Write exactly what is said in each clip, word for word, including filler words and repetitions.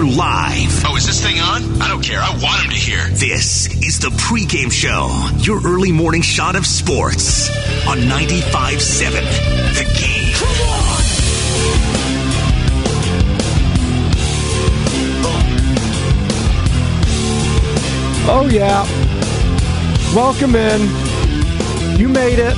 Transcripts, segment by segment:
live. Oh, is this thing on? I don't care. I want him to hear. This is the pregame show, your early morning shot of sports on ninety-five point seven The Game. Come on! Oh, yeah. Welcome in. You made it.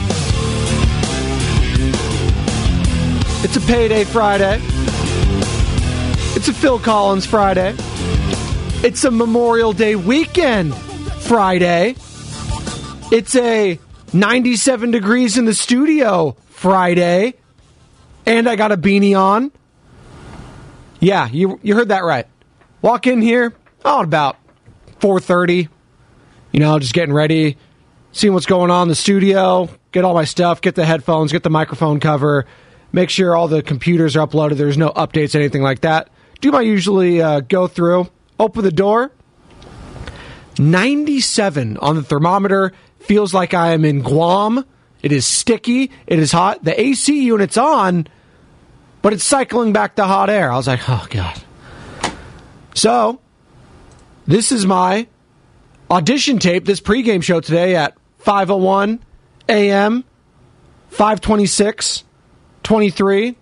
It's a payday Friday. It's a Phil Collins Friday. It's a Memorial Day weekend Friday. It's a ninety-seven degrees in the studio Friday. And I got a beanie on. Yeah, you you heard that right. Walk in here, oh, about four thirty. You know, just getting ready, seeing what's going on in the studio, get all my stuff, get the headphones, get the microphone cover, make sure all the computers are uploaded, there's no updates, anything like that. Do my usually uh, go through, open the door. ninety-seven on the thermometer. Feels like I am in Guam. It is sticky. It is hot. The A C unit's on, but it's cycling back the hot air. I was like, oh, God. So, this is my audition tape, this pregame show today at five oh one a.m., five twenty-six, twenty-three.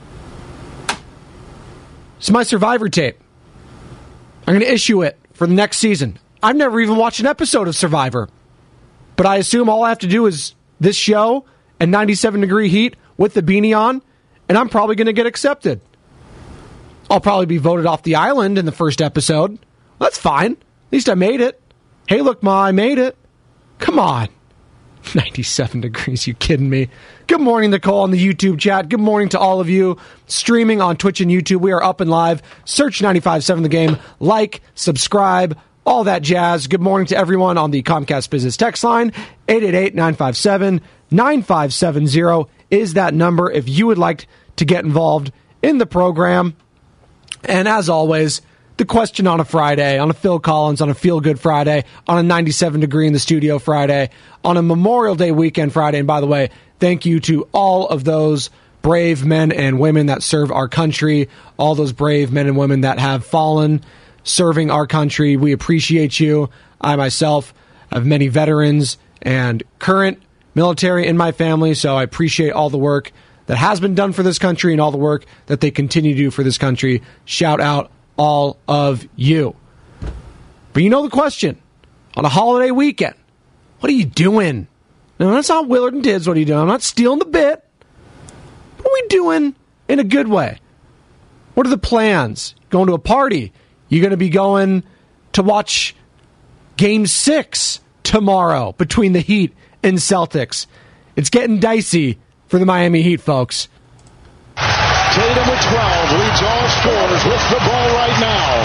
It's my Survivor tape. I'm going to issue it for the next season. I've never even watched an episode of Survivor, but I assume all I have to do is this show and ninety-seven degree heat with the beanie on, and I'm probably going to get accepted. I'll probably be voted off the island in the first episode. That's fine. At least I made it. Hey, look, Ma, I made it. Come on. ninety-seven degrees, you kidding me? Good morning, Nicole, on the YouTube chat. Good morning to all of you streaming on Twitch and YouTube. We are up and live. Search ninety-five point seven The Game. Like, subscribe, all that jazz. Good morning to everyone on the Comcast Business text line. eight eight eight, nine five seven, nine five seven zero is that number if you would like to get involved in the program. And as always, the question on a Friday, on a Phil Collins, on a Feel Good Friday, on a ninety-seven degree in the studio Friday, on a Memorial Day weekend Friday. And by the way, thank you to all of those brave men and women that serve our country, all those brave men and women that have fallen serving our country. We appreciate you. I myself have many veterans and current military in my family, so I appreciate all the work that has been done for this country and all the work that they continue to do for this country. Shout out all of you. But you know the question. On a holiday weekend, what are you doing? No, that's not Willard and Dids. What are you doing? I'm not stealing the bit. What are we doing in a good way? What are the plans? Going to a party? You going to be going to watch Game six tomorrow between the Heat and Celtics. It's getting dicey for the Miami Heat, folks. Tatum with twelve, leads all scorers with the ball right now.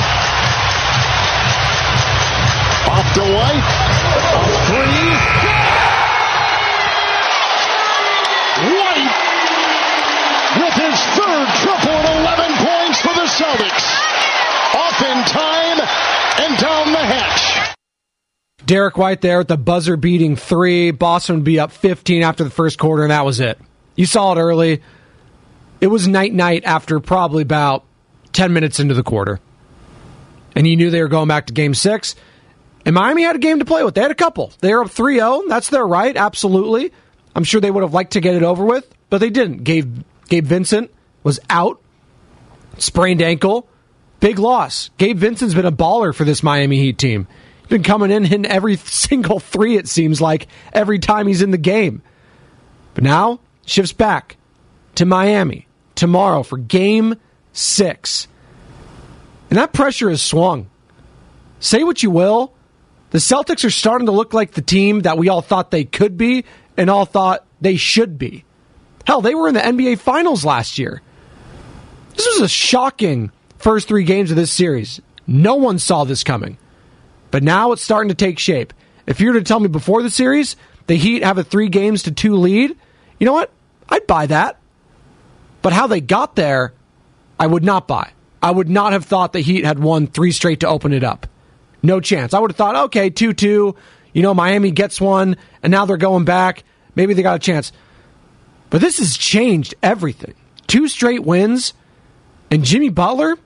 Off to White, a three. White with his third triple and eleven points for the Celtics. Off in time and down the hatch. Derek White there with the buzzer-beating three. Boston would be up fifteen after the first quarter, and that was it. You saw it early. It was night-night after probably about ten minutes into the quarter. And you knew they were going back to Game six. And Miami had a game to play with. They had a couple. They were up three oh. That's their right, absolutely. I'm sure they would have liked to get it over with, but they didn't. Gabe, Gabe Vincent was out. Sprained ankle. Big loss. Gabe Vincent's been a baller for this Miami Heat team. He's been coming in, hitting every single three, it seems like, every time he's in the game. But now, shifts back to Miami tomorrow for Game six. And that pressure has swung. Say what you will, the Celtics are starting to look like the team that we all thought they could be and all thought they should be. Hell, they were in the N B A Finals last year. This was a shocking first three games of this series. No one saw this coming. But now it's starting to take shape. If you were to tell me before the series, the Heat have a three games to two lead, you know what? I'd buy that. But how they got there, I would not buy. I would not have thought the Heat had won three straight to open it up. No chance. I would have thought, okay, two two, you know, Miami gets one, and now they're going back. Maybe they got a chance. But this has changed everything. Two straight wins, and Jimmy Butler,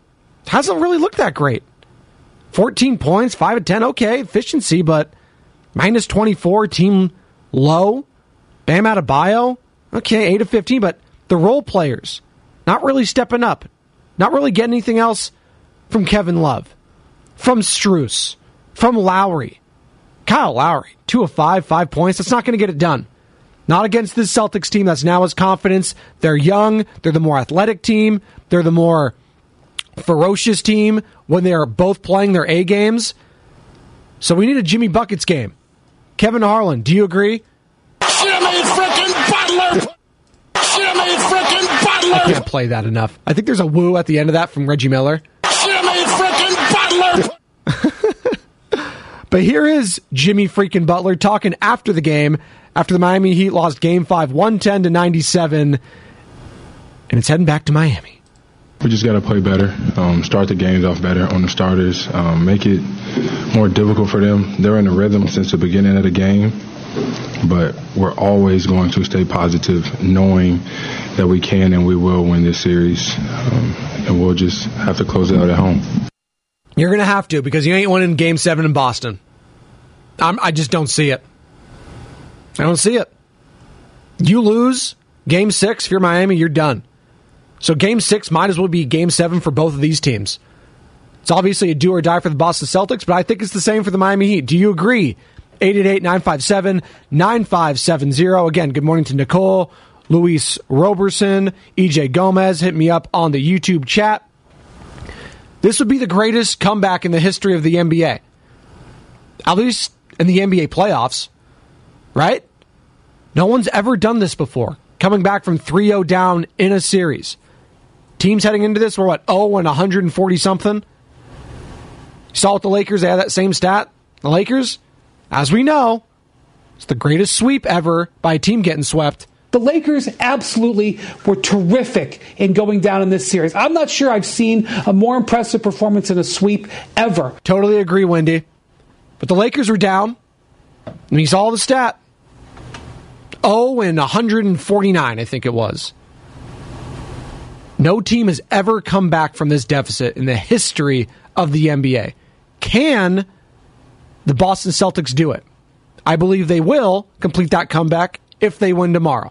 hasn't really looked that great. fourteen points, five of ten, okay, efficiency, but minus twenty-four, team low. Bam Adebayo, okay, eight of fifteen, but the role players, not really stepping up. Not really getting anything else from Kevin Love, from Strus, from Lowry. Kyle Lowry, two of five, five points. That's not going to get it done. Not against this Celtics team that's now has confidence. They're young. They're the more athletic team. They're the more ferocious team when they're both playing their A games. So we need a Jimmy Buckets game. Kevin Harlan, do you agree? Jimmy frickin' Butler! Jimmy frickin' Butler! I can't play that enough. I think there's a woo at the end of that from Reggie Miller. Jimmy frickin' Butler! But here is Jimmy freaking Butler talking after the game, after the Miami Heat lost Game five, one ten to ninety-seven, and it's heading back to Miami. We just got to play better, um, start the games off better on the starters, um, make it more difficult for them. They're in a rhythm since the beginning of the game, but we're always going to stay positive, knowing that we can and we will win this series, um, and we'll just have to close it out at home. You're going to have to, because you ain't winning Game seven in Boston. I'm, I just don't see it. I don't see it. You lose Game six, if you're Miami, you're done. So Game six might as well be Game seven for both of these teams. It's obviously a do or die for the Boston Celtics, but I think it's the same for the Miami Heat. Do you agree? eight eight eight, nine five seven, nine five seven zero. Again, good morning to Nicole, Luis Roberson, E J Gomez. Hit me up on the YouTube chat. This would be the greatest comeback in the history of the N B A. At least in the N B A playoffs, right? No one's ever done this before. Coming back from three oh down in a series. Teams heading into this were what, oh and one forty something? You saw with the Lakers, they had that same stat. The Lakers, as we know, it's the greatest sweep ever by a team getting swept. The Lakers absolutely were terrific in going down in this series. I'm not sure I've seen a more impressive performance in a sweep ever. Totally agree, Wendy. But the Lakers were down, and you saw the stat. oh and one forty-nine, I think it was. No team has ever come back from this deficit in the history of the N B A. Can the Boston Celtics do it? I believe they will complete that comeback if they win tomorrow.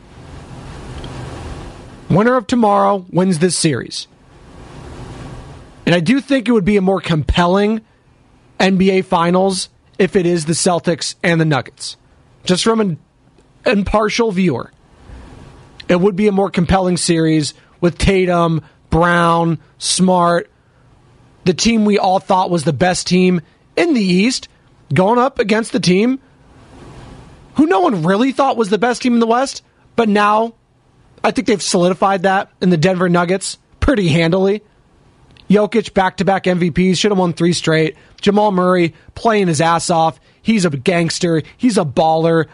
Winner of tomorrow wins this series. And I do think it would be a more compelling N B A Finals if it is the Celtics and the Nuggets. Just from an impartial viewer. It would be a more compelling series with Tatum, Brown, Smart, the team we all thought was the best team in the East, going up against the team who no one really thought was the best team in the West, but now I think they've solidified that in the Denver Nuggets pretty handily. Jokic, back-to-back M V Ps, should have won three straight. Jamal Murray playing his ass off. He's a gangster. He's a baller.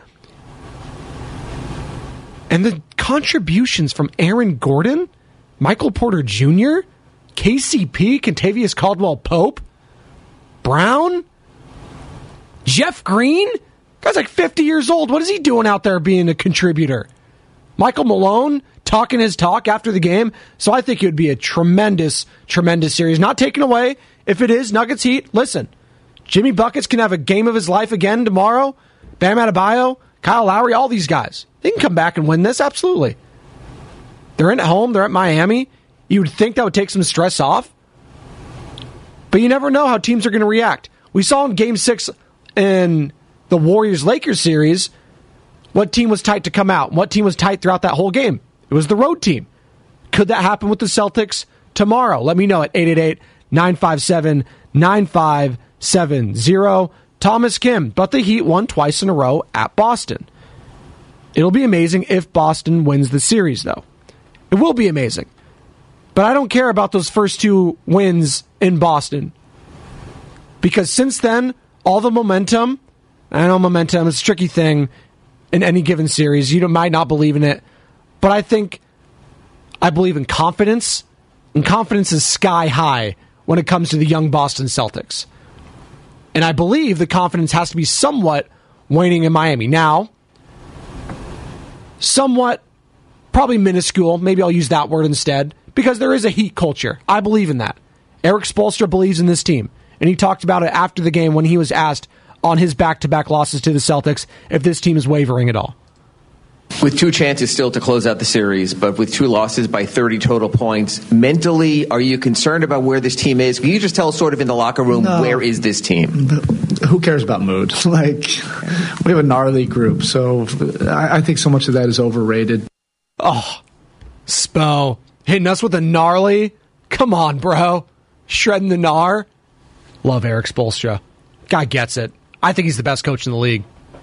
And the contributions from Aaron Gordon, Michael Porter Junior, K C P, Kentavious Caldwell-Pope, Brown, Jeff Green. Guy's like fifty years old. What is he doing out there being a contributor? Michael Malone talking his talk after the game. So I think it would be a tremendous, tremendous series. Not taken away. If it is Nuggets Heat, listen, Jimmy Buckets can have a game of his life again tomorrow. Bam Adebayo, Kyle Lowry, all these guys. They can come back and win this, absolutely. They're in at home. They're at Miami. You would think that would take some stress off. But you never know how teams are going to react. We saw in Game six in the Warriors-Lakers series what team was tight to come out, what team was tight throughout that whole game. It was the road team. Could that happen with the Celtics tomorrow? Let me know at eight eight eight, nine five seven, nine five seven zero. Thomas Kim, but the Heat won twice in a row at Boston. It'll be amazing if Boston wins the series, though. It will be amazing. But I don't care about those first two wins in Boston. Because since then, all the momentum, I know momentum is a tricky thing in any given series. You might not believe in it. But I think I believe in confidence. And confidence is sky high when it comes to the young Boston Celtics. And I believe the confidence has to be somewhat waning in Miami. Now, somewhat, probably minuscule. Maybe I'll use that word instead. Because there is a Heat culture. I believe in that. Eric Spoelstra believes in this team, and he talked about it after the game when he was asked on his back-to-back losses to the Celtics if this team is wavering at all. With two chances still to close out the series, but with two losses by thirty total points, mentally, are you concerned about where this team is? Can you just tell us sort of in the locker room, no. Where is this team? Who cares about mood? Like, we have a gnarly group, so I, I think so much of that is overrated. Oh, Spo, hitting us with a gnarly? Come on, bro. Shredding the gnar? Love Eric Spoelstra. Guy gets it. I think he's the best coach in the league.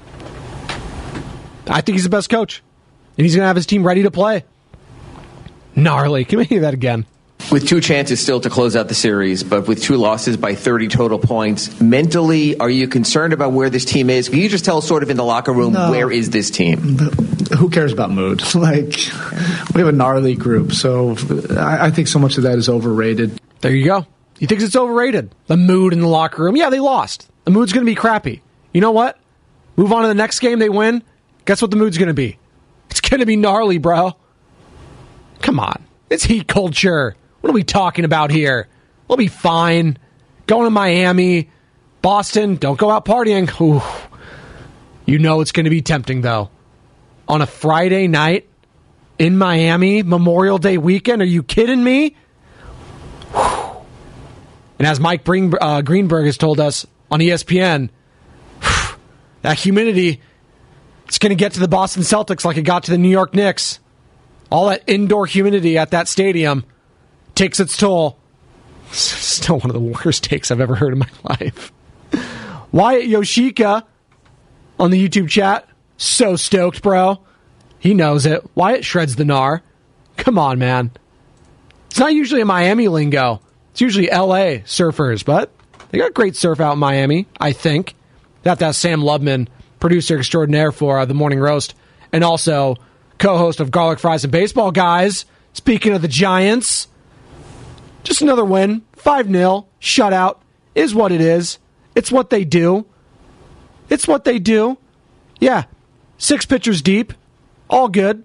I think he's the best coach. And he's going to have his team ready to play. Gnarly. Can we hear that again? With two chances still to close out the series, but with two losses by thirty total points, mentally, are you concerned about where this team is? Can you just tell us sort of in the locker room, no. Where is this team? Who cares about mood? Like, we have a gnarly group, so I, I think so much of that is overrated. There you go. He thinks it's overrated. The mood in the locker room. Yeah, they lost. The mood's going to be crappy. You know what? Move on to the next game, they win. Guess what the mood's going to be? It's going to be gnarly, bro. Come on. It's heat culture. What are we talking about here? We'll be fine. Going to Miami, Boston, don't go out partying. Ooh. You know it's going to be tempting, though. On a Friday night in Miami, Memorial Day weekend, are you kidding me? Whew. And as Mike Green, uh, Greenberg has told us on E S P N, whew, that humidity, it's going to get to the Boston Celtics like it got to the New York Knicks. All that indoor humidity at that stadium takes its toll. Still one of the worst takes I've ever heard in my life. Wyatt Yoshika on the YouTube chat. So stoked, bro. He knows it. Wyatt shreds the gnar. Come on, man. It's not usually a Miami lingo. It's usually L A surfers, but they got great surf out in Miami, I think. They have to have Sam Lubman, producer extraordinaire for uh, The Morning Roast, and also co-host of Garlic Fries and Baseball Guys. Speaking of the Giants, just another win, five nil, shutout, is what it is. It's what they do. It's what they do. Yeah, six pitchers deep, all good.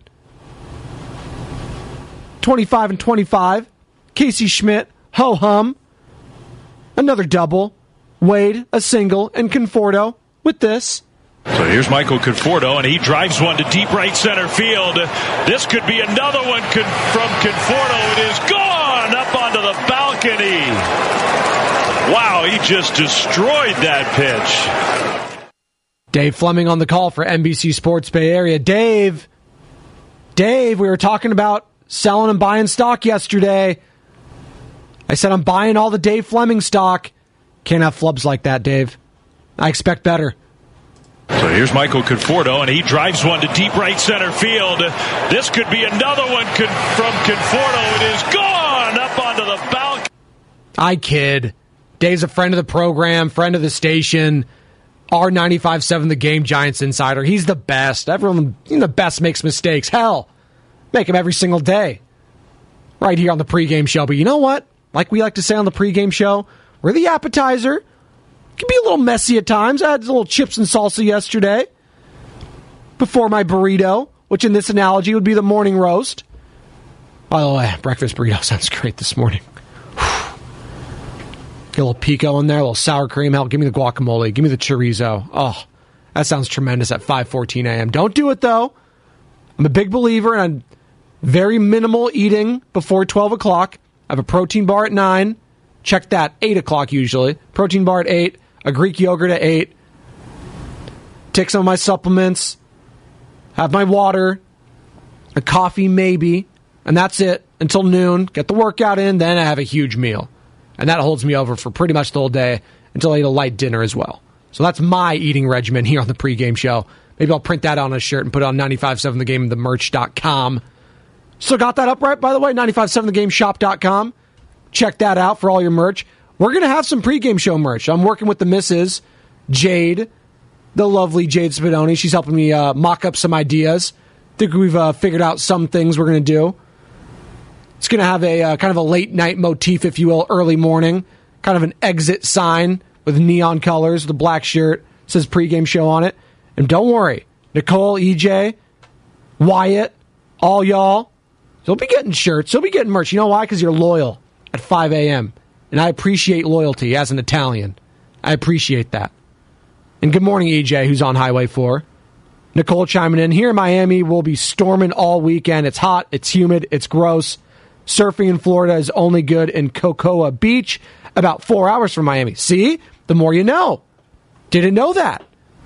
twenty-five and twenty-five, Casey Schmidt, ho-hum, another double, Wade, a single, and Conforto with this. So here's Michael Conforto, and he drives one to deep right center field. This could be another one from Conforto. It is gone up onto the balcony. Wow, he just destroyed that pitch. Dave Fleming on the call for N B C Sports Bay Area. Dave, Dave, we were talking about selling and buying stock yesterday. I said I'm buying all the Dave Fleming stock. Can't have flubs like that, Dave. I expect better. So here's Michael Conforto, and he drives one to deep right center field. This could be another one from Conforto. It is gone up onto the balcony. I kid. Dave's a friend of the program, friend of the station, R ninety-five point seven The Game Giants insider. He's the best. Everyone, the best makes mistakes. Hell, make him every single day. Right here on the pregame show. But you know what? Like we like to say on the pregame show, we're the appetizer. Can be a little messy at times. I had a little chips and salsa yesterday before my burrito, which in this analogy would be the morning roast. By the way, breakfast burrito sounds great this morning. Get a little pico in there, a little sour cream. Hell, give me the guacamole. Give me the chorizo. Oh, that sounds tremendous at five fourteen a.m. Don't do it, though. I'm a big believer in very minimal eating before twelve o'clock. I have a protein bar at nine. Check that, eight o'clock usually. Protein bar at eight. A Greek yogurt at eight. Take some of my supplements. Have my water. A coffee maybe. And that's it until noon. Get the workout in. Then I have a huge meal. And that holds me over for pretty much the whole day until I eat a light dinner as well. So that's my eating regimen here on the pregame show. Maybe I'll print that on a shirt and put it on ninety-five point seven the game the merch dot com. Still got that up right, by the way, ninety-five point seven the game shop dot com. Check that out for all your merch. We're going to have some pregame show merch. I'm working with the missus, Jade, the lovely Jade Spadoni. She's helping me uh, mock up some ideas. I think we've uh, figured out some things we're going to do. It's going to have a uh, kind of a late night motif, if you will, early morning. Kind of an exit sign with neon colors, the black shirt. It says pregame show on it. And don't worry, Nicole, E J, Wyatt, all y'all, you'll be getting shirts. You'll be getting merch. You know why? Because you're loyal at five a.m. and I appreciate loyalty as an Italian. I appreciate that. And good morning, E J, who's on Highway four. Nicole chiming in. Here in Miami, we'll be storming all weekend. It's hot, it's humid, it's gross. Surfing in Florida is only good in Cocoa Beach, about four hours from Miami. See? The more you know. Didn't know that.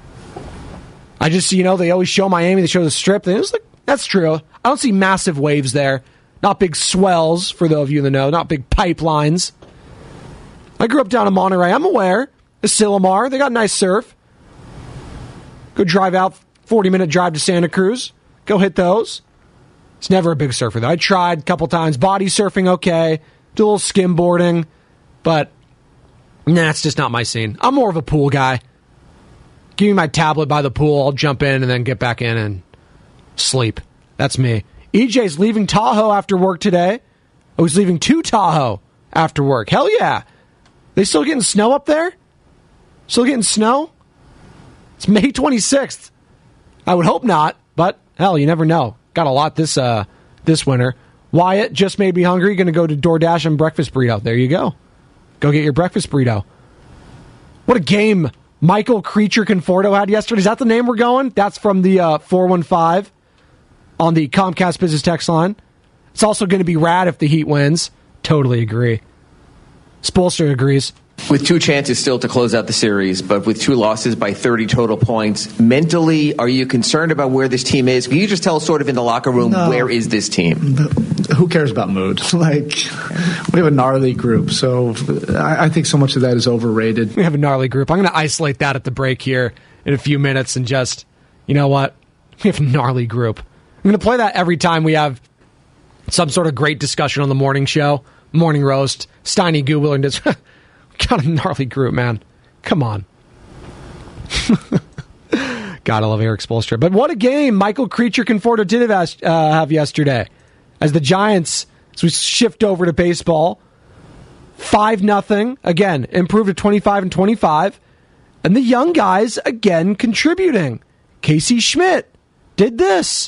I just, you know, they always show Miami, they show the Strip. And it was like, that's true. I don't see massive waves there. Not big swells, for those of you in the know. Not big pipelines. I grew up down in Monterey. I'm aware. Asilomar, they got nice surf. Go drive out, forty-minute drive to Santa Cruz. Go hit those. It's never a big surfer, though. I tried a couple times. Body surfing, okay. Do a little skimboarding. But, nah, it's just not my scene. I'm more of a pool guy. Give me my tablet by the pool. I'll jump in and then get back in and sleep. That's me. E J's leaving Tahoe after work today. I was leaving to Tahoe after work. Hell yeah. They still getting snow up there? Still getting snow? It's May twenty-sixth. I would hope not, but hell, you never know. Got a lot this uh, this winter. Wyatt just made me hungry. Going to go to DoorDash and breakfast burrito. There you go. Go get your breakfast burrito. What a game Michael Creature Conforto had yesterday. Is that the name we're going? That's from the uh, four one five on the Comcast Business Text line. It's also going to be rad if the Heat wins. Totally agree. Spoelstra agrees. With two chances still to close out the series, but with two losses by thirty total points, mentally, are you concerned about where this team is? Can you just tell us sort of in the locker room, no. Where is this team? Who cares about mood? Like, we have a gnarly group, so I, I think so much of that is overrated. We have a gnarly group. I'm going to isolate that at the break here in a few minutes and just, you know what? We have a gnarly group. I'm going to play that every time we have some sort of great discussion on the morning show, morning roast, Steiny Goobler, and just... Got a gnarly group, man. Come on. Gotta love Eric Spoelstra. But what a game Michael Creature Conforto did have, uh, have yesterday. As the Giants, as we shift over to baseball, five nothing. Again, improved to twenty-five and twenty-five. And the young guys, again, contributing. Casey Schmidt did this.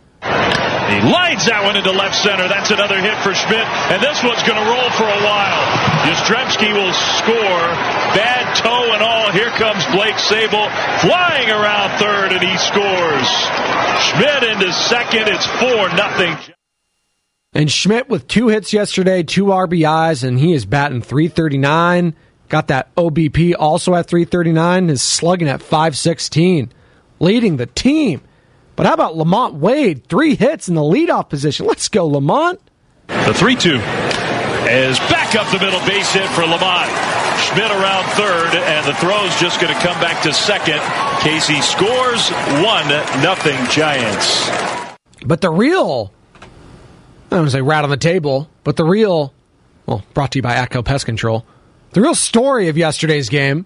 He lines that one into left center. That's another hit for Schmidt, and this one's going to roll for a while. Yastrzemski will score. Bad toe and all. Here comes Blake Sable flying around third, and he scores. Schmidt into second. It's four nothing. And Schmidt with two hits yesterday, two R B Is, and he is batting three thirty-nine. Got that O B P also at three thirty-nine. Is slugging at five sixteen, leading the team. But how about Lamont Wade? Three hits in the leadoff position. Let's go, Lamont. The three two is back up the middle, base hit for Lamont. Schmidt around third, and the throw's just going to come back to second. Casey scores one nothing Giants. But the real, I don't want to say rat on the table, but the real, well, brought to you by Atco Pest Control, the real story of yesterday's game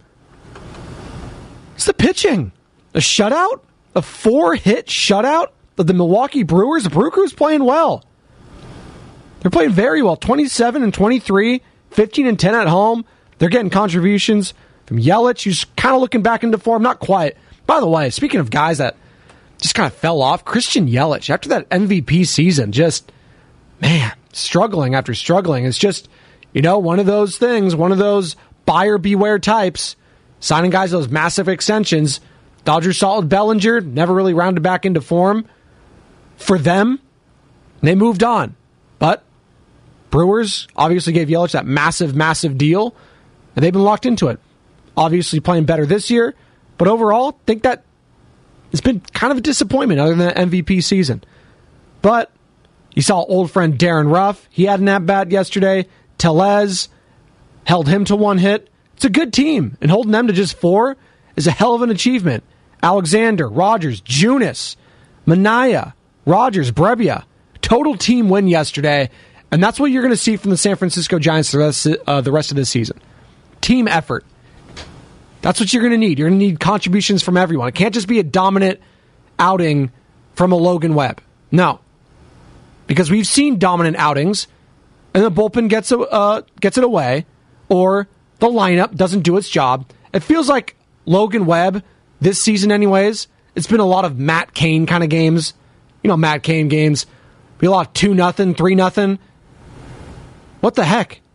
is the pitching. A shutout? A four-hit shutout of the Milwaukee Brewers. The Brew Crew's playing well. They're playing very well. twenty-seven and twenty-three, fifteen and ten at home. They're getting contributions from Yelich, who's kind of looking back into form. Not quite. By the way, speaking of guys that just kind of fell off, Christian Yelich, after that M V P season, just, man, struggling after struggling. It's just, you know, one of those things, one of those buyer beware types, signing guys those massive extensions. Dodgers saw Bellinger, never really rounded back into form for them. They moved on. But Brewers obviously gave Yelich that massive, massive deal, and they've been locked into it. Obviously playing better this year, but overall, I think that it's been kind of a disappointment other than the M V P season. But you saw old friend Darren Ruff. He had an at-bat yesterday. Tellez held him to one hit. It's a good team, and holding them to just four is a hell of an achievement. Alexander, Rogers, Junis, Manaea, Rogers, Brebbia. Total team win yesterday, and that's what you're going to see from the San Francisco Giants the rest, uh, the rest of this season. Team effort. That's what you're going to need. You're going to need contributions from everyone. It can't just be a dominant outing from a Logan Webb. No. Because we've seen dominant outings, and the bullpen gets, uh, gets it away, or the lineup doesn't do its job. It feels like Logan Webb, this season anyways, it's been a lot of Matt Cain kind of games. You know, Matt Cain games. Be a lot of two nothing, three nothing. What the heck?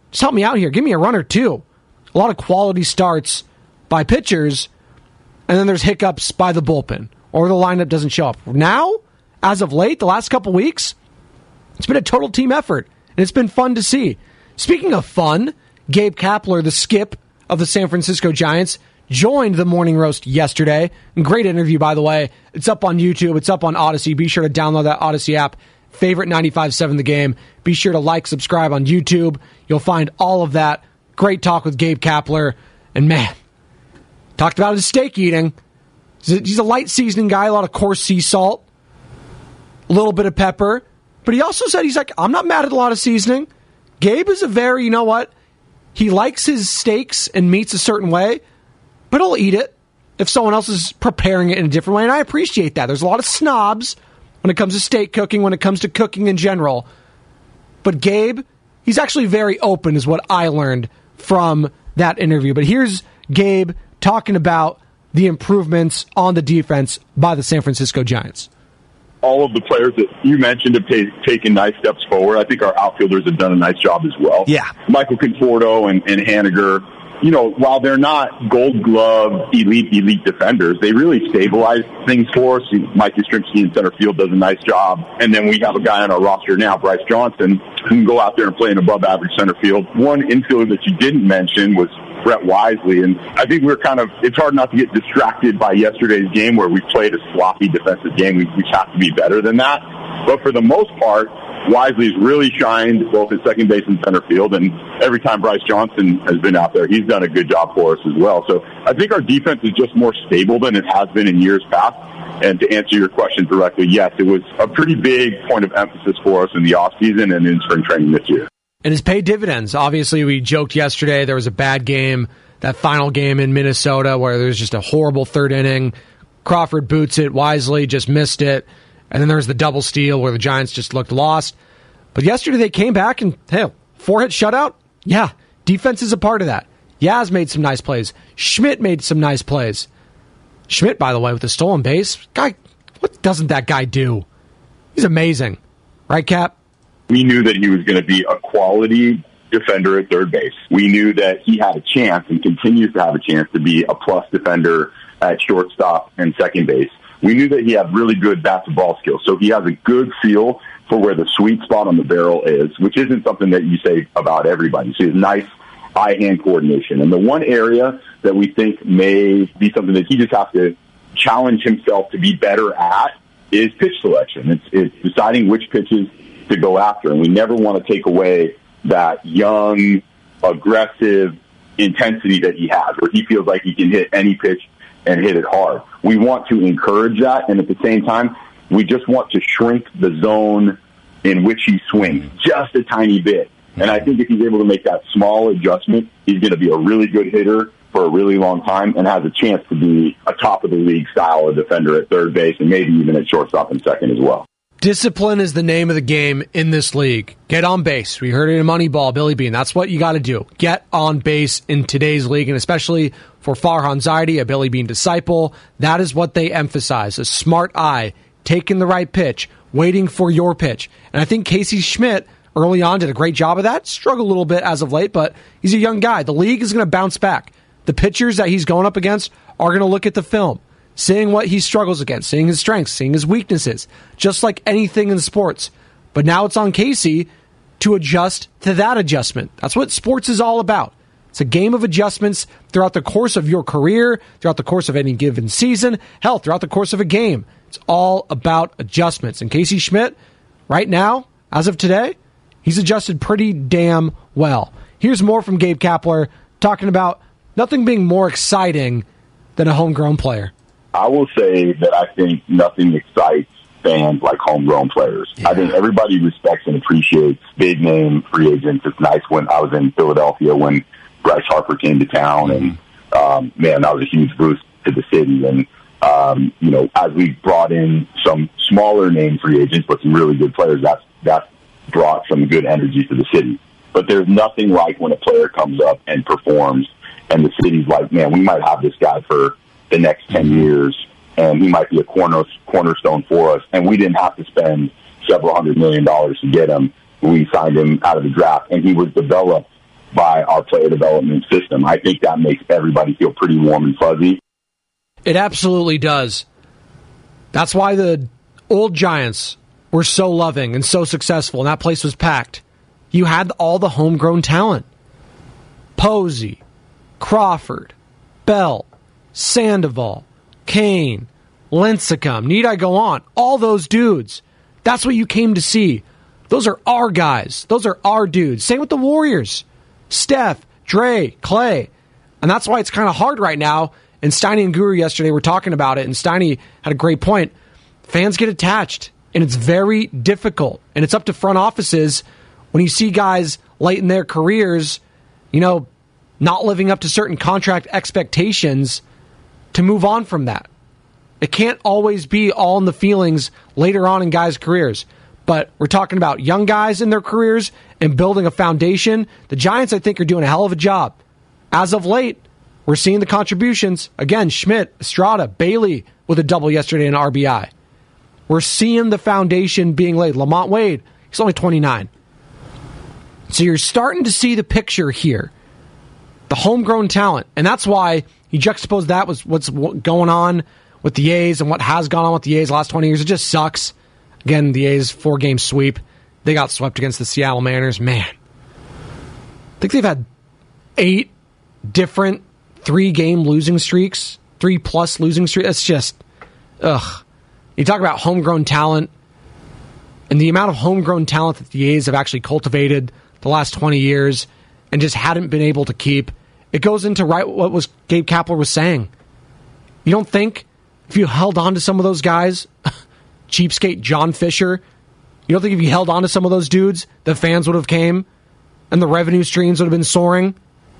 just help me out here. Give me a run or two. A lot of quality starts by pitchers, and then there's hiccups by the bullpen, or the lineup doesn't show up. Now, as of late, the last couple weeks, it's been a total team effort, and it's been fun to see. Speaking of fun, Gabe Kapler, the skip of the San Francisco Giants, joined the Morning Roast yesterday. Great interview, by the way. It's up on YouTube. It's up on Odyssey. Be sure to download that Odyssey app. Favorite ninety-five point seven The Game. Be sure to like, subscribe on YouTube. You'll find all of that. Great talk with Gabe Kapler. And man, talked about his steak eating. He's a light seasoning guy, a lot of coarse sea salt, a little bit of pepper. But he also said, he's like, I'm not mad at a lot of seasoning. Gabe is a very, you know what? He likes his steaks and meats a certain way, but he'll eat it if someone else is preparing it in a different way. And I appreciate that. There's a lot of snobs when it comes to steak cooking, when it comes to cooking in general. But Gabe, he's actually very open, is what I learned from that interview. But here's Gabe talking about the improvements on the defense by the San Francisco Giants. All of the players that you mentioned have t- taken nice steps forward. I think our outfielders have done a nice job as well. Yeah. Michael Conforto and, and Haniger, you know, while they're not gold glove, elite, elite defenders, they really stabilize things for us. Mike Yastrzemski in center field does a nice job. And then we have a guy on our roster now, Bryce Johnson, who can go out there and play an above average center field. One infielder that you didn't mention was Brett Wisely. And I think we're kind of, it's hard not to get distracted by yesterday's game where we played a sloppy defensive game. We, we have to be better than that. But for the most part, Wisely's really shined both at second base and center field, and every time Bryce Johnson has been out there, he's done a good job for us as well. So I think our defense is just more stable than it has been in years past. And to answer your question directly, yes, it was a pretty big point of emphasis for us in the offseason and in spring training this year. And it's paid dividends. Obviously, we joked yesterday there was a bad game, that final game in Minnesota where there was just a horrible third inning. Crawford boots it, Wisely just missed it. And then there's the double steal where the Giants just looked lost. But yesterday they came back and, hey, four-hit shutout? Yeah, defense is a part of that. Yaz made some nice plays. Schmidt made some nice plays. Schmidt, by the way, with the stolen base. Guy, what doesn't that guy do? He's amazing. Right, Cap? We knew that he was going to be a quality defender at third base. We knew that he had a chance and continues to have a chance to be a plus defender at shortstop and second base. We knew that he had really good bat-to-ball skills, so he has a good feel for where the sweet spot on the barrel is, which isn't something that you say about everybody. So he has nice eye-hand coordination. And the one area that we think may be something that he just has to challenge himself to be better at is pitch selection. It's, it's deciding which pitches to go after, and we never want to take away that young, aggressive intensity that he has, where he feels like he can hit any pitch and hit it hard. We want to encourage that, and at the same time, we just want to shrink the zone in which he swings just a tiny bit. And I think if he's able to make that small adjustment, he's going to be a really good hitter for a really long time and has a chance to be a top-of-the-league style of defender at third base and maybe even at shortstop and second as well. Discipline is the name of the game in this league. Get on base. We heard it in Moneyball, Billy Bean. That's what you got to do. Get on base in today's league, and especially for Farhan Zaidi, a Billy Bean disciple, that is what they emphasize. A smart eye, taking the right pitch, waiting for your pitch. And I think Casey Schmidt early on did a great job of that. Struggled a little bit as of late, but he's a young guy. The league is going to bounce back. The pitchers that he's going up against are going to look at the film, seeing what he struggles against, seeing his strengths, seeing his weaknesses, just like anything in sports. But now it's on Casey to adjust to that adjustment. That's what sports is all about. It's a game of adjustments throughout the course of your career, throughout the course of any given season, hell, throughout the course of a game. It's all about adjustments. And Casey Schmidt, right now, as of today, he's adjusted pretty damn well. Here's more from Gabe Kapler talking about nothing being more exciting than a homegrown player. I will say that I think nothing excites fans like homegrown players. Yeah. I think everybody respects and appreciates big-name free agents. It's nice when I was in Philadelphia when Bryce Harper came to town, mm-hmm. and, um, man, that was a huge boost to the city. And, um, you know, as we brought in some smaller-name free agents, but some really good players, that's, that's brought some good energy to the city. But there's nothing like when a player comes up and performs, and the city's like, man, we might have this guy for the next ten years, and he might be a corner, cornerstone for us. And we didn't have to spend several hundred million dollars to get him. We signed him out of the draft, and he was developed by our player development system. I think that makes everybody feel pretty warm and fuzzy. It absolutely does. That's why the old Giants were so loving and so successful, and that place was packed. You had all the homegrown talent. Posey, Crawford, Bell, Sandoval, Kane, Lincecum. Need I go on? All those dudes. That's what you came to see. Those are our guys. Those are our dudes. Same with the Warriors. Steph, Dre, Clay. And that's why it's kind of hard right now. And Steiny and Guru yesterday were talking about it, and Steiny had a great point. Fans get attached, and it's very difficult. And it's up to front offices when you see guys late in their careers, you know, not living up to certain contract expectations, to move on from that. It can't always be all in the feelings later on in guys' careers. But we're talking about young guys in their careers and building a foundation. The Giants, I think, are doing a hell of a job. As of late, we're seeing the contributions. Again, Schmidt, Estrada, Bailey with a double yesterday in R B I. We're seeing the foundation being laid. Lamont Wade, he's only twenty-nine. So you're starting to see the picture here. The homegrown talent. And that's why you juxtapose that with what's going on with the A's and what has gone on with the A's the last twenty years. It just sucks. Again, the A's four-game sweep. They got swept against the Seattle Mariners. Man. I think they've had eight different three-game losing streaks. Three-plus losing streaks. It's just, ugh. You talk about homegrown talent and the amount of homegrown talent that the A's have actually cultivated the last twenty years and just hadn't been able to keep. It goes into right what was Gabe Kapler was saying. You don't think if you held on to some of those guys, cheapskate John Fisher, you don't think if you held on to some of those dudes, the fans would have came and the revenue streams would have been soaring?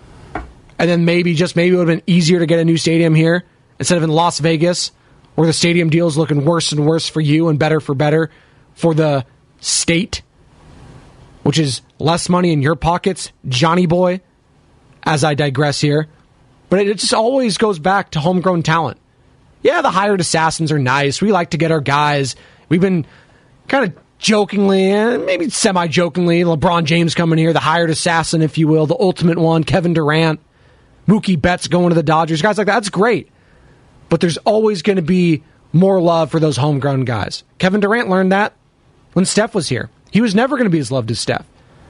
And then maybe, just maybe, it would have been easier to get a new stadium here instead of in Las Vegas, where the stadium deal is looking worse and worse for you and better for better for the state, which is less money in your pockets, Johnny boy, as I digress here. But it just always goes back to homegrown talent. Yeah, the hired assassins are nice. We like to get our guys. We've been kind of jokingly, and maybe semi-jokingly, LeBron James coming here, the hired assassin, if you will, the ultimate one, Kevin Durant, Mookie Betts going to the Dodgers, guys like that. That's great. But there's always going to be more love for those homegrown guys. Kevin Durant learned that when Steph was here. He was never going to be as loved as Steph.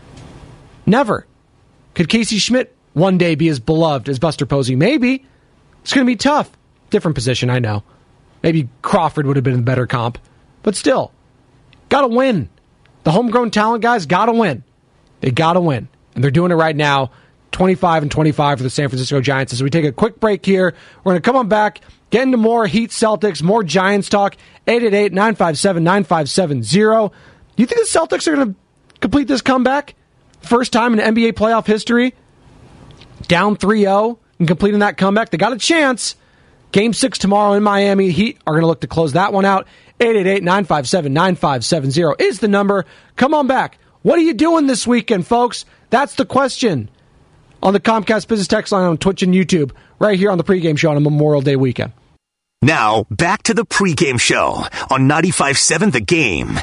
Never. Could Casey Schmidt one day be as beloved as Buster Posey? Maybe. It's going to be tough. Different position, I know. Maybe Crawford would have been a better comp. But still, got to win. The homegrown talent guys got to win. They got to win. And they're doing it right now. twenty-five and twenty-five for the San Francisco Giants. As we take a quick break here, we're going to come on back, get into more Heat Celtics, more Giants talk. eight eight eight, nine five seven, nine five seven zero. Do you think the Celtics are going to complete this comeback? First time in N B A playoff history? Down three oh and completing that comeback. They got a chance. Game six tomorrow in Miami. Heat are going to look to close that one out. eight eight eight, nine five seven, nine five seven zero is the number. Come on back. What are you doing this weekend, folks? That's the question. On the Comcast Business Text line on Twitch and YouTube, right here on the pregame show on a Memorial Day weekend. Now, back to the pregame show on ninety-five seven The Game.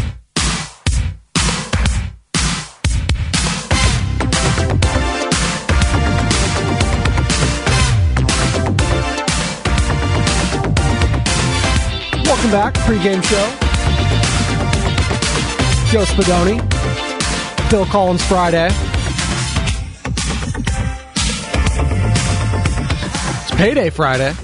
Welcome back, pregame show. Joe Spadoni, Phil Collins Friday. It's payday Friday.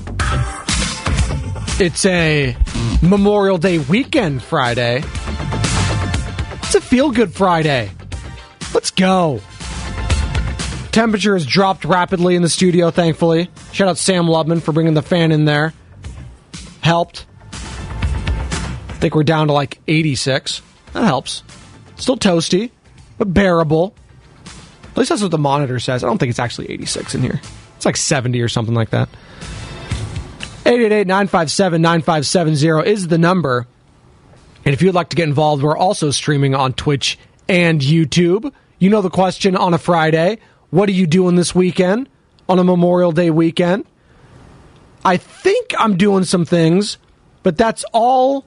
It's a Memorial Day weekend Friday. It's a feel-good Friday. Let's go. Temperature has dropped rapidly in the studio, thankfully. Shout out Sam Lubman for bringing the fan in there. Helped. I think we're down to like eighty-six. That helps. Still toasty, but bearable. At least that's what the monitor says. I don't think it's actually eighty-six in here. It's like seventy or something like that. eight eight eight, nine five seven, nine five seven zero is the number. And if you'd like to get involved, we're also streaming on Twitch and YouTube. You know the question on a Friday. What are you doing this weekend on a Memorial Day weekend? I think I'm doing some things, but that's all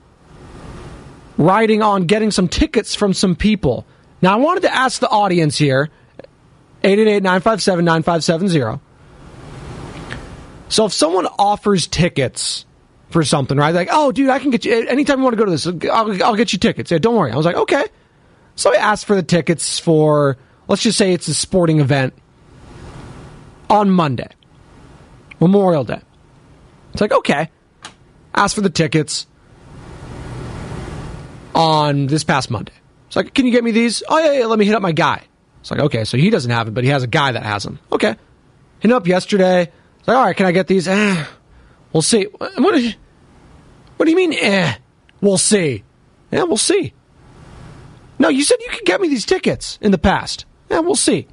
riding on getting some tickets from some people. Now, I wanted to ask the audience here, eight eight eight, nine five seven, nine five seven zero. So if someone offers tickets for something, right? Like, oh, dude, I can get you, anytime you want to go to this, I'll, I'll get you tickets. Yeah, don't worry. I was like, okay. So I asked for the tickets for, let's just say it's a sporting event on Monday, Memorial Day. It's like, okay. Asked for the tickets on this past Monday. It's like, can you get me these? Oh, yeah, yeah, let me hit up my guy. It's like, okay, so he doesn't have it, but he has a guy that has them. Okay. Hit him up yesterday. It's like, all right, can I get these? Eh, we'll see. What, what, do you, what do you mean, eh? We'll see. Yeah, we'll see. No, you said you could get me these tickets in the past. Yeah, we'll see.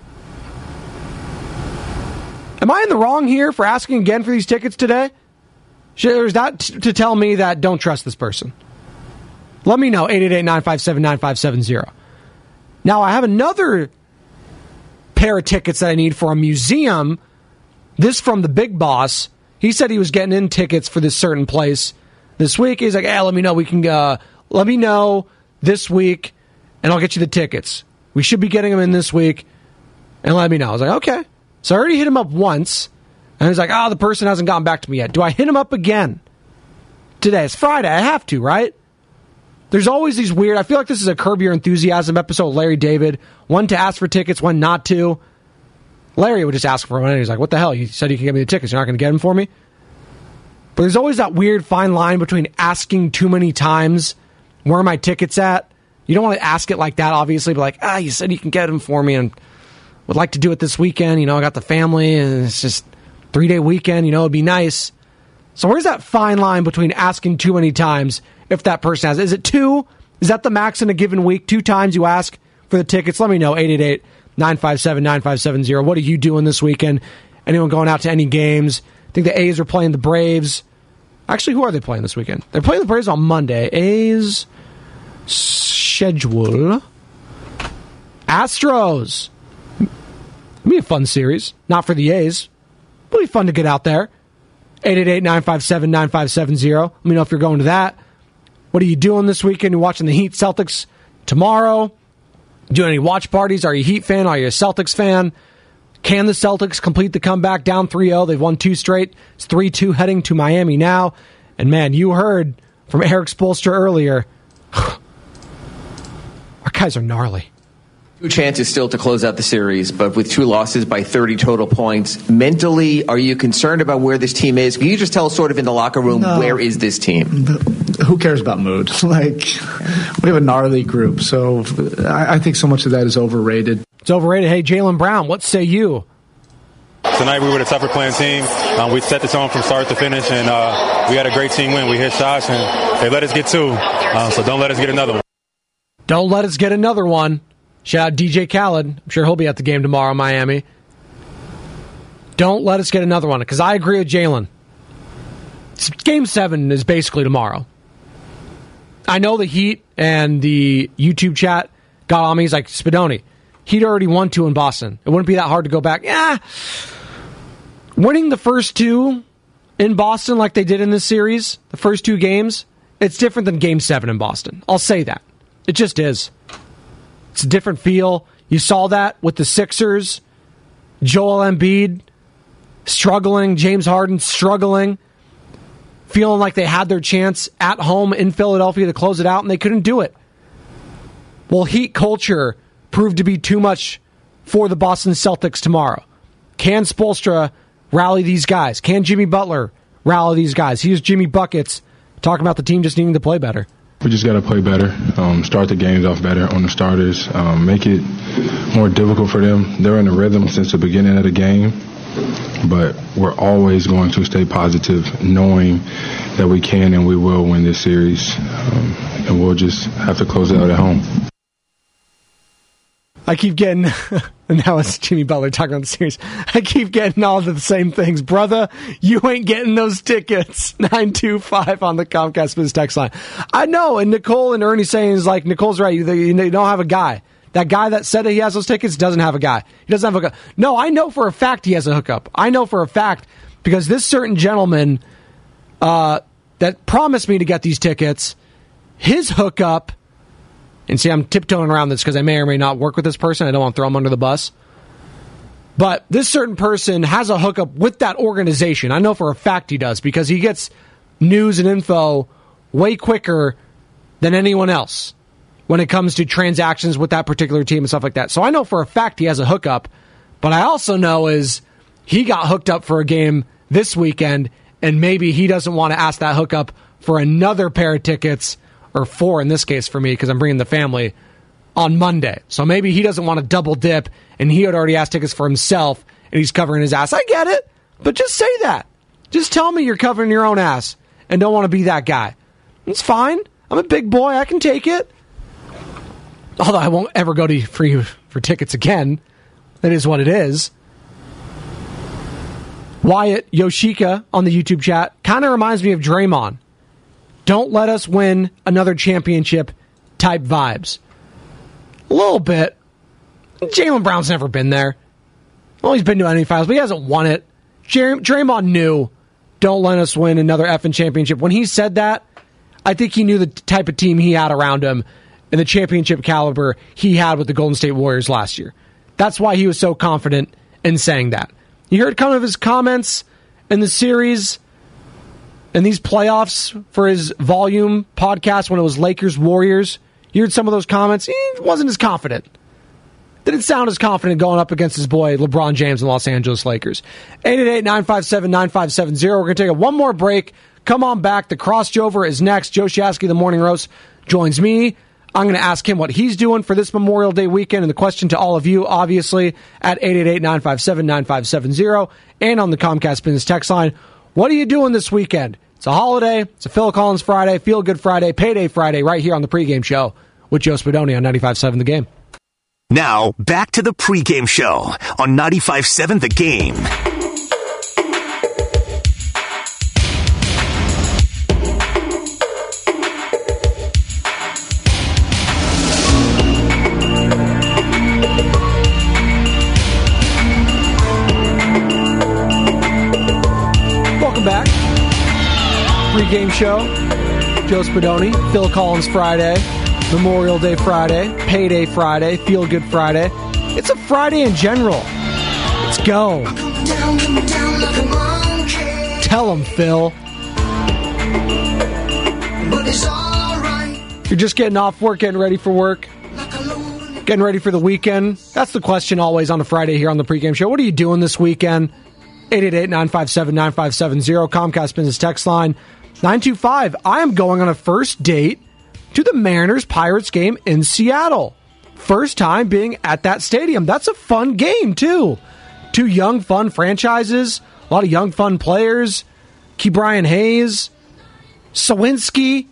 Am I in the wrong here for asking again for these tickets today? Or is that t- to tell me that don't trust this person? Let me know, eight eight eight, nine five seven, nine five seven zero. Now, I have another pair of tickets that I need for a museum. This from the big boss. He said he was getting in tickets for this certain place this week. He's like, hey, let me know. We can, uh, let me know this week, and I'll get you the tickets. We should be getting them in this week, and let me know. I was like, okay. So I already hit him up once, and he's like, oh, the person hasn't gotten back to me yet. Do I hit him up again today? It's Friday. I have to, right? There's always these weird, I feel like this is a Curb Your Enthusiasm episode with Larry David. One to ask for tickets, one not to. Larry would just ask for one, and he's like, what the hell? You said you can get me the tickets. You're not going to get them for me? But there's always that weird fine line between asking too many times, where are my tickets at? You don't want to ask it like that, obviously, but like, ah, you said you can get them for me, and would like to do it this weekend. You know, I got the family, and it's just three-day weekend. You know, it'd be nice. So where's that fine line between asking too many times if that person has? Is it two? Is that the max in a given week? Two times you ask for the tickets? Let me know, eight eight eight, nine five seven, nine five seven zero. What are you doing this weekend? Anyone going out to any games? I think the A's are playing the Braves. Actually, who are they playing this weekend? They're playing the Braves on Monday. A's schedule. Astros. It'll be a fun series. Not for the A's. It'll be fun to get out there. eight eight eight, nine five seven, nine five seven zero. Let me know if you're going to that. What are you doing this weekend? You're watching the Heat Celtics tomorrow. Doing any watch parties? Are you a Heat fan? Are you a Celtics fan? Can the Celtics complete the comeback down three oh? They've won two straight. It's three two heading to Miami now. And man, you heard from Eric Spoelstra earlier. Our guys are gnarly. Two chances still to close out the series, but with two losses by thirty total points. Mentally, are you concerned about where this team is? Can you just tell us sort of in the locker room, no. Where is this team? Who cares about mood? Like, we have a gnarly group, so I, I think so much of that is overrated. It's overrated. Hey, Jaylen Brown, what say you? Tonight we were the tougher playing team. Um, we set the tone from start to finish, and uh, we had a great team win. We hit shots, and they let us get two, uh, so don't let us get another one. Don't let us get another one. Shout out D J Khaled. I'm sure he'll be at the game tomorrow in Miami. Don't let us get another one, because I agree with Jaylen. Game seven is basically tomorrow. I know the Heat and the YouTube chat got on me. He's like, Spadoni, Heat already won two in Boston. It wouldn't be that hard to go back. Yeah. Winning the first two in Boston like they did in this series, the first two games, it's different than Game seven in Boston. I'll say that. It just is. It's a different feel. You saw that with the Sixers. Joel Embiid struggling. James Harden struggling. Feeling like they had their chance at home in Philadelphia to close it out, and they couldn't do it. Well, Heat culture proved to be too much for the Boston Celtics tomorrow. Can Spoelstra rally these guys? Can Jimmy Butler rally these guys? Here's Jimmy Buckets talking about the team just needing to play better. We just got to play better, um, start the games off better on the starters, um, make it more difficult for them. They're in a rhythm since the beginning of the game, but we're always going to stay positive, knowing that we can and we will win this series, um, and we'll just have to close it out at home. I keep getting, and now it's Jimmy Butler talking about the series. I keep getting all of the same things. Brother, you ain't getting those tickets. nine two five on the Comcast Biz text line. I know, and Nicole and Ernie saying is like, Nicole's right, they, they don't have a guy. That guy that said that he has those tickets doesn't have a guy. He doesn't have a guy. No, I know for a fact he has a hookup. I know for a fact because this certain gentleman uh, that promised me to get these tickets, his hookup, and see, I'm tiptoeing around this because I may or may not work with this person. I don't want to throw him under the bus. But this certain person has a hookup with that organization. I know for a fact he does because he gets news and info way quicker than anyone else when it comes to transactions with that particular team and stuff like that. So I know for a fact he has a hookup, but I also know is he got hooked up for a game this weekend, and maybe he doesn't want to ask that hookup for another pair of tickets, or four in this case for me because I'm bringing the family, on Monday. So maybe he doesn't want to double dip, and he had already asked tickets for himself, and he's covering his ass. I get it, but just say that. Just tell me you're covering your own ass and don't want to be that guy. It's fine. I'm a big boy. I can take it. Although I won't ever go to for you for tickets again. That is what it is. Wyatt Yoshika on the YouTube chat kind of reminds me of Draymond. Don't let us win another championship type vibes. A little bit. Jaylen Brown's never been there. Well, he's been to N B A Finals, but he hasn't won it. Jer- Draymond knew, don't let us win another effing championship. When he said that, I think he knew the type of team he had around him and the championship caliber he had with the Golden State Warriors last year. That's why he was so confident in saying that. You heard kind of his comments in the series, in these playoffs for his Volume podcast when it was Lakers-Warriors. You heard some of those comments. He wasn't as confident. Didn't sound as confident going up against his boy LeBron James and Los Angeles Lakers. eight eight eight, nine five seven, nine five seven zero. We're going to take a one more break. Come on back. The Crossover is next. Joe Shasky, the Morning Roast, joins me. I'm going to ask him what he's doing for this Memorial Day weekend. And the question to all of you, obviously, at eight eight eight, nine five seven, nine five seven zero and on the Comcast Business text line. What are you doing this weekend? It's a holiday. It's a Phil Collins Friday, Feel Good Friday, Payday Friday, right here on the pregame show with Joe Spadoni on ninety-five point seven The Game. Now, back to the pregame show on ninety-five point seven The Game. Welcome back. Pregame show. Joe Spadoni, Phil Collins Friday. Memorial Day Friday, Payday Friday, Feel Good Friday. It's a Friday in general. Let's go. Tell them, Phil. You're just getting off work, getting ready for work, getting ready for the weekend. That's the question always on a Friday here on the pregame show. What are you doing this weekend? eight eight eight, nine five seven, nine five seven zero, Comcast Business text line. nine two five, I am going on a first date to the Mariners-Pirates game in Seattle. First time being at that stadium. That's a fun game, too. Two young, fun franchises. A lot of young, fun players. Ke'Bryan Hayes. Sawinski.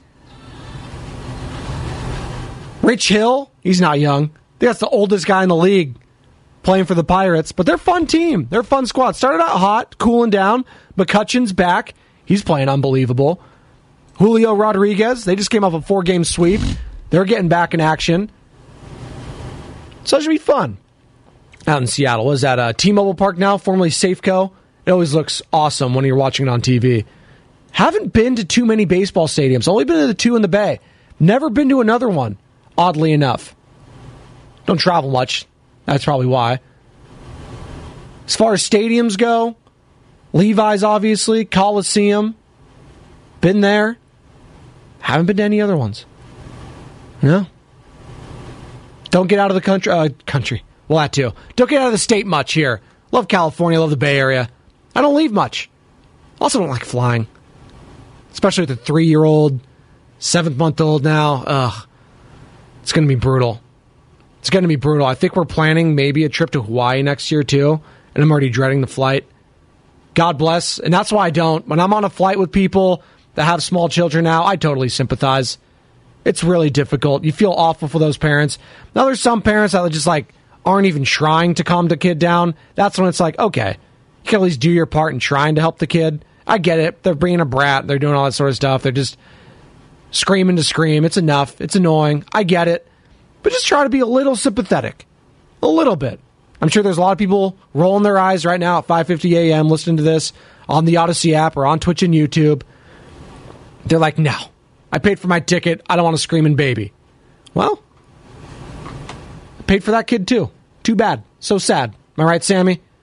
Rich Hill. He's not young. That's the oldest guy in the league playing for the Pirates. But they're a fun team. They're a fun squad. Started out hot, cooling down. McCutcheon's back. He's playing unbelievable. Julio Rodriguez, they just came off a four-game sweep. They're getting back in action. So it should be fun out in Seattle. What is that, uh, T-Mobile Park now, formerly Safeco? It always looks awesome when you're watching it on T V. Haven't been to too many baseball stadiums. Only been to the two in the Bay. Never been to another one, oddly enough. Don't travel much. That's probably why. As far as stadiums go, Levi's, obviously, Coliseum. Been there. Haven't been to any other ones. No. Don't get out of the country. Uh, country. Well, that too. Don't get out of the state much here. Love California. Love the Bay Area. I don't leave much. Also don't like flying. Especially with a three-year-old, seventh-month-old now. Ugh. It's going to be brutal. It's going to be brutal. I think we're planning maybe a trip to Hawaii next year, too. And I'm already dreading the flight. God bless. And that's why I don't. When I'm on a flight with people that have small children now, I totally sympathize. It's really difficult. You feel awful for those parents. Now, there's some parents that just like aren't even trying to calm the kid down. That's when it's like, okay, you can at least do your part in trying to help the kid. I get it. They're being a brat. They're doing all that sort of stuff. They're just screaming to scream. It's enough. It's annoying. I get it. But just try to be a little sympathetic. A little bit. I'm sure there's a lot of people rolling their eyes right now at five fifty a.m. listening to this on the Odyssey app or on Twitch and YouTube. They're like, no, I paid for my ticket. I don't want a screaming baby. Well, I paid for that kid too. Too bad. So sad. Am I right, Sammy?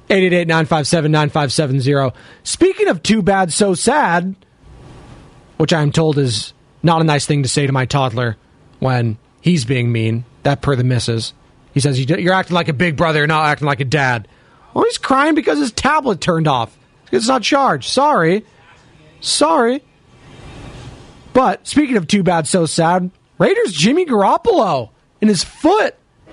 eight eight eight, nine five seven, nine five seven zero. Speaking of too bad, so sad, which I'm told is not a nice thing to say to my toddler when he's being mean, that per the missus. He says, you're acting like a big brother, you're not acting like a dad. Well, he's crying because his tablet turned off. It's not charged. Sorry. Sorry. But speaking of too bad, so sad, Raiders' Jimmy Garoppolo in his foot.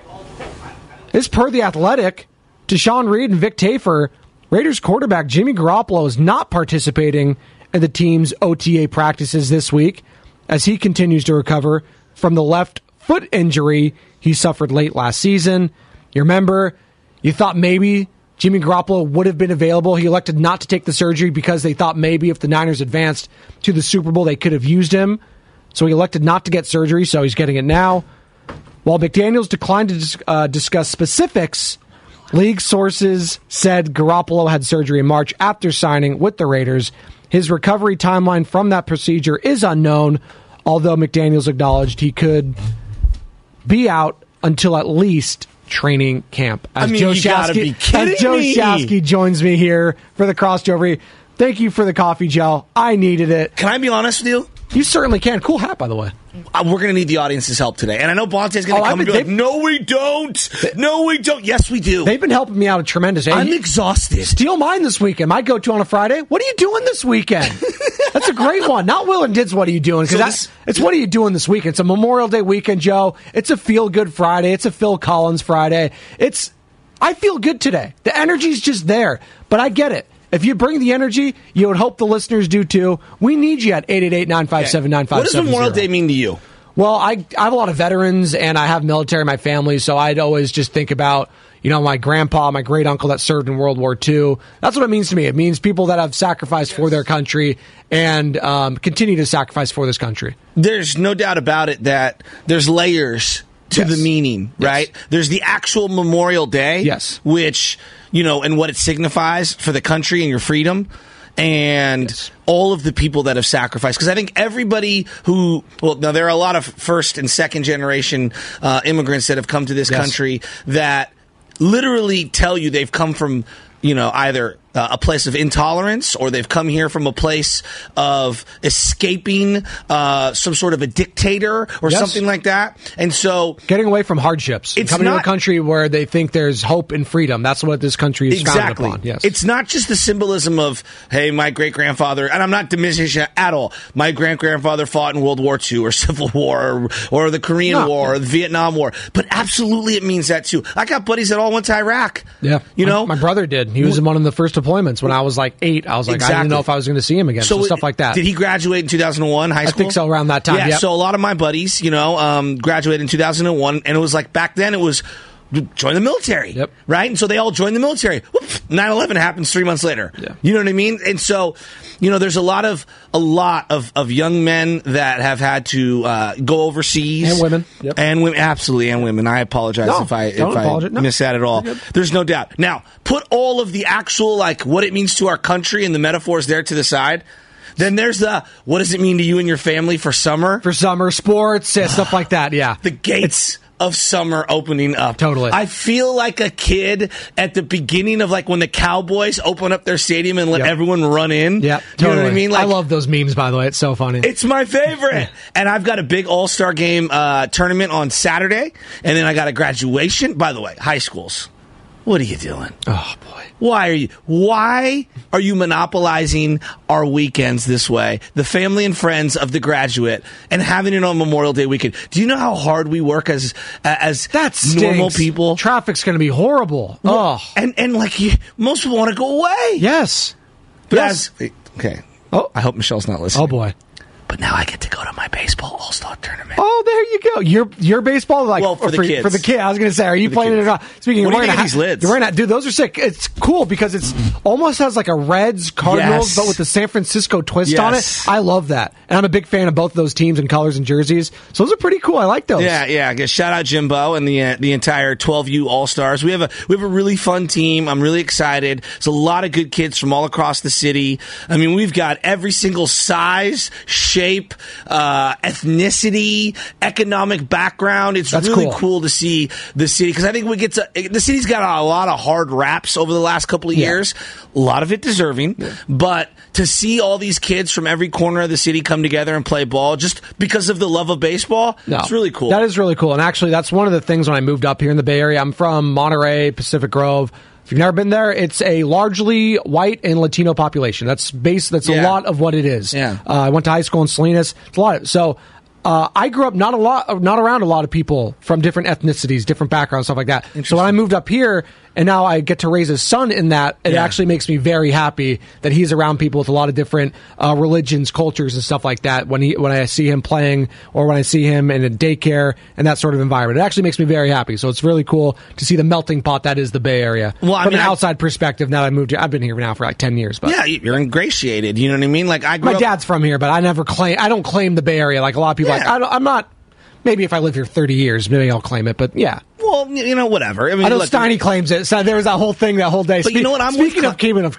This per The Athletic. Deshaun Reed and Vic Tafur, Raiders quarterback Jimmy Garoppolo is not participating in the team's O T A practices this week as he continues to recover from the left foot injury he suffered late last season. You remember, you thought maybe Jimmy Garoppolo would have been available. He elected not to take the surgery because they thought maybe if the Niners advanced to the Super Bowl, they could have used him. So he elected not to get surgery, so he's getting it now. While McDaniels declined to dis- uh, discuss specifics, league sources said Garoppolo had surgery in March after signing with the Raiders. His recovery timeline from that procedure is unknown, although McDaniels acknowledged he could be out until at least training camp. As I mean, Joe you gotta Shasky, be kidding as Joe me. Shasky joins me here for the crossover. Thank you for the coffee, Joe. I needed it. Can I be honest with you? You certainly can. Cool hat, by the way. Uh, we're going to need the audience's help today. And I know Bonte's going to Oh, come I've and be been- like, no, we don't. No, we don't. Yes, we do. They've been helping me out a tremendous. I'm Hey, exhausted. Steal mine this weekend. My go-to on a Friday. What are you doing this weekend? That's a great one. Not Will and Did's What Are You Doing? Because So that's this- it's What Are You Doing this weekend? It's a Memorial Day weekend, Joe. It's a feel-good Friday. It's a Phil Collins Friday. It's I feel good today. The energy's just there. But I get it. If you bring the energy, you would hope the listeners do too. We need you at eight eight eight, nine five seven, nine five seven zero. What does Memorial Day mean to you? Well, I, I have a lot of veterans, and I have military in my family, so I'd always just think about, you know, my grandpa, my great-uncle that served in World War Two. That's what it means to me. It means people that have sacrificed for their country and um, continue to sacrifice for this country. There's no doubt about it that there's layers to Yes. the meaning, right? There's the actual Memorial Day, Yes. which, you know, and what it signifies for the country and your freedom. And Yes. all of the people that have sacrificed. Because I think everybody who, well, now there are a lot of first and second generation uh, immigrants that have come to this Yes. country that literally tell you they've come from, you know, either uh, a place of intolerance or they've come here from a place of escaping uh, some sort of a dictator or Yes. something like that. And so Getting away from hardships. It's Coming to not- a country where they think there's hope and freedom. That's what this country is exactly. founded upon. Yes. It's not just the symbolism of, hey, my great grandfather, and I'm not diminishing it at all. My great grandfather fought in World War Two or Civil War or, or the Korean No. War or the Vietnam War. But absolutely it means that too. I got buddies that all went to Iraq. Yeah. You My- know? My, brother did. He was in one of the first deployments when I was like eight. I was like, I Exactly. didn't know if I was going to see him again. So, stuff like that. Did he graduate in two thousand one, high I school? think so, around that time, Yeah, yep. so a lot of my buddies, you know, um, graduated in two thousand one, and it was like back then it was join the military, Yep. right? And so they all joined the military. nine eleven happens three months later. Yeah. You know what I mean? And so, you know, there's a lot of a lot of, of young men that have had to uh, go overseas, And women. Yep. and women, absolutely, and women. I apologize No, if I if don't I apologize. No. miss that at all. You're good. There's no doubt. Now, put all of the actual like what it means to our country and the metaphors there to the side. Then there's the what does it mean to you and your family for summer? For summer, sports, yeah, stuff like that, yeah. The gates of summer opening up. Totally. I feel like a kid at the beginning of like when the Cowboys open up their stadium and let Yep. everyone run in. Yeah, You totally. know what I mean? Like, I love those memes, by the way. It's so funny. it's my favorite. And I've got a big all-star game uh, tournament on Saturday. And then I got a graduation. By the way, high schools. What are you doing? Oh, boy. Why are you why are you monopolizing our weekends this way? The family and friends of the graduate and having it on Memorial Day weekend. Do you know how hard we work as as That stinks. normal people? Traffic's going to be horrible. Oh, And and like you, most people want to go away. yes. But Yes. as okay. Oh. I hope Michelle's not listening. Oh, boy. But now I get to go to my baseball all-star tournament. Oh, there you go. Your your baseball, like Well, for the kids. For the kid, I was going to say, are you For the playing it or kids. not? Speaking, What of do you wearing think a of these hat- lids? You're wearing a, dude, those are sick. It's cool because it's almost has like a Reds Cardinals, Yes. but with the San Francisco twist on it. Yes. I love that, and I'm a big fan of both of those teams and colors and jerseys. So those are pretty cool. I like those. Yeah, yeah. I guess shout out Jimbo and the uh, the entire twelve U All Stars. We have a we have a really fun team. I'm really excited. There's a lot of good kids from all across the city. I mean, we've got every single size, shape, uh, ethnicity, economic background. It's That's really cool. cool to see the city, because I think we get to the city's got a lot of hard raps over the last couple of Yeah. years. A lot of it deserving, yeah. but to see all these kids from every corner of the city come together and play ball just because of the love of baseball, No, it's really cool. That is really cool. And actually, that's one of the things when I moved up here in the Bay Area. I'm from Monterey, Pacific Grove. If you've never been there, it's a largely white and Latino population. That's base. That's Yeah. a lot of what it is. Yeah. Uh, I went to high school in Salinas. It's a lot. Of, so uh, I grew up not a lot, not around a lot of people from different ethnicities, different backgrounds, stuff like that. So when I moved up here, and now I get to raise a son in that, it Yeah. actually makes me very happy that he's around people with a lot of different uh, religions, cultures, and stuff like that. When he, when I see him playing, or when I see him in a daycare and that sort of environment, it actually makes me very happy. So it's really cool to see the melting pot that is the Bay Area. Well, I from mean, an I- outside perspective, now that I moved here, I've been here now for like ten years. But yeah, you're ingratiated. You know what I mean? Like I grew my up, dad's from here, but I never claim. I don't claim the Bay Area like a lot of people. Yeah. Like I don't, I'm not. Maybe if I live here thirty years, maybe I'll claim it. But yeah. Well, you know, whatever. I mean, I know look, Steiny claims it. So there was that whole thing that whole day. But you know what? I'm speaking with- of keeping of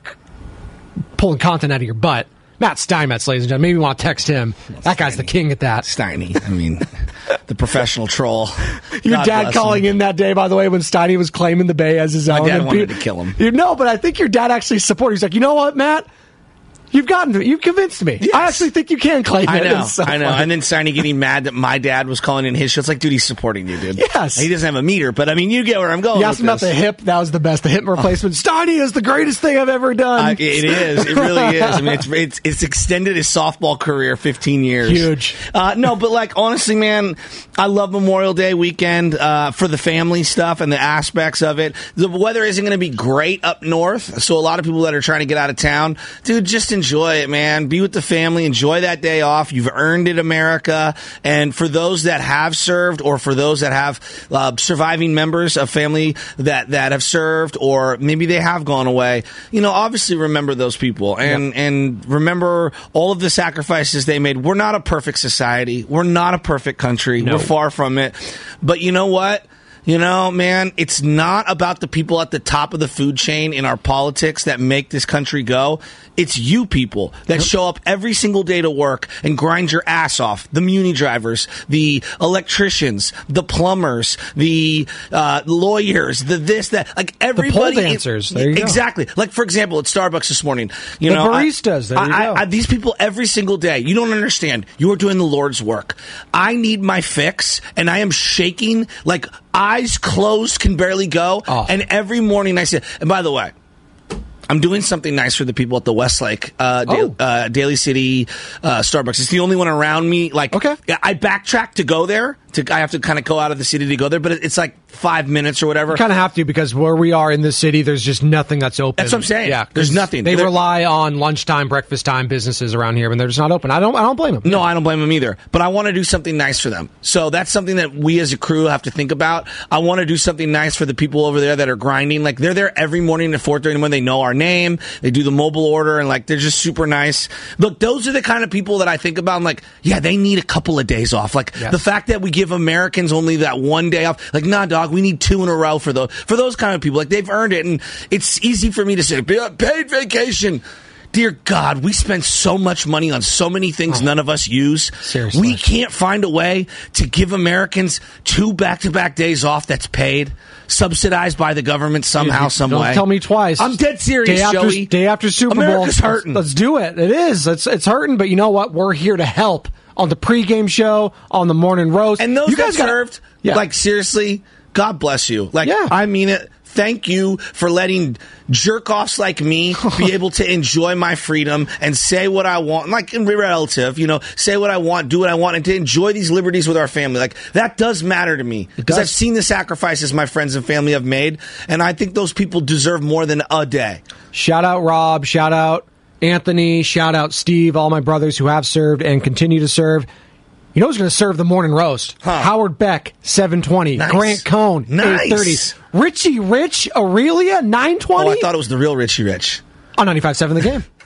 pulling content out of your butt. Matt Steinmetz, ladies and gentlemen. Maybe you want to text him. That guy's the king at that. Steiny. I mean, the professional troll. Your God dad bless calling him. in that day, by the way, when Steiny was claiming the Bay as his My own. dad and wanted pe- to kill him. You know, but I think your dad actually supported. He's like, you know what, Matt? You've gotten to it. You've convinced me. Yes. I actually think you can claim I it. know, It's so I know. funny. And then Steiny getting mad that my dad was calling in his show. It's like, dude, he's supporting you, dude. Yes. He doesn't have a meter, but I mean, you get where I'm going. You asked with him about this. the hip. That was the best. The hip replacement. Steiny is the greatest thing I've ever done. Uh, it is. It really is. I mean, it's, it's it's extended his softball career fifteen years. Huge. Uh, no, but like honestly, man, I love Memorial Day weekend uh, for the family stuff and the aspects of it. The weather isn't going to be great up north, so a lot of people that are trying to get out of town, dude, just enjoy it, man. Be with the family. Enjoy that day off. You've earned it, America. And for those that have served, or for those that have uh, surviving members of family that that have served, or maybe they have gone away, you know, obviously remember those people and Yep. and remember all of the sacrifices they made. We're not a perfect society. We're not a perfect country. No. We're far from it. But you know what? You know, man, it's not about the people at the top of the food chain in our politics that make this country go. It's you people that show up every single day to work and grind your ass off. The muni drivers, the electricians, the plumbers, the uh, lawyers, the this, that. Like everybody. pole dancers. There you go. Exactly. Like, for example, at Starbucks this morning. You The know, I- baristas. There you I- go. I- these people every single day. You don't understand. You are doing the Lord's work. I need my fix, and I am shaking like eyes closed, can barely go. Oh. And every morning I say, and by the way, I'm doing something nice for the people at the Westlake uh, da- Oh. uh, Daly City uh, Starbucks. It's the only one around me. Like, Okay. I backtrack to go there. To, I have to kind of go out of the city to go there, but it- it's like five minutes or whatever. You kind of have to, because where we are in this city, there's just nothing that's open. That's what I'm saying. Yeah, There's 'cause nothing. They There- rely on lunchtime, breakfast time businesses around here, and they're just not open. I don't. I don't blame them. No, I don't blame them either. But I want to do something nice for them. So that's something that we as a crew have to think about. I want to do something nice for the people over there that are grinding. Like, they're there every morning at four thirty in the morning. They know our name. They do the mobile order, and like, they're just super nice. Look, those are the kind of people that I think about. I'm like, yeah, they need a couple of days off. Like, Yes. the fact that we give Americans only that one day off. Like, nah, dog, we need two in a row for those, for those kind of people. Like, they've earned it. And it's easy for me to say, paid vacation. Dear God, we spend so much money on so many things none of us use. Seriously. We can't find a way to give Americans two back-to-back days off that's paid, subsidized by the government somehow, You- some don't way. tell me twice. I'm dead serious, Day after, Joey. day after Super Bowl, America's hurting. Let's, let's do it. It is. It's it's hurting, but you know what? We're here to help on the pregame show, on the morning roast. And those you that guys got served, Yeah. like, seriously, God bless you. Like, Yeah. I mean it. Thank you for letting jerk-offs like me be able to enjoy my freedom and say what I want, like, in relative, you know, say what I want, do what I want, and to enjoy these liberties with our family. Like, that does matter to me, because does. I've seen the sacrifices my friends and family have made, and I think those people deserve more than a day. Shout out Rob. Shout out Anthony. Shout out Steve. All my brothers who have served and continue to serve. You know who's going to serve the morning roast? Huh. Howard Beck, seven twenty. Nice. Grant Cohn, Nice. eight thirty. Richie Rich, Aurelia, nine twenty. Oh, I thought it was the real Richie Rich. On ninety-five point seven The Game.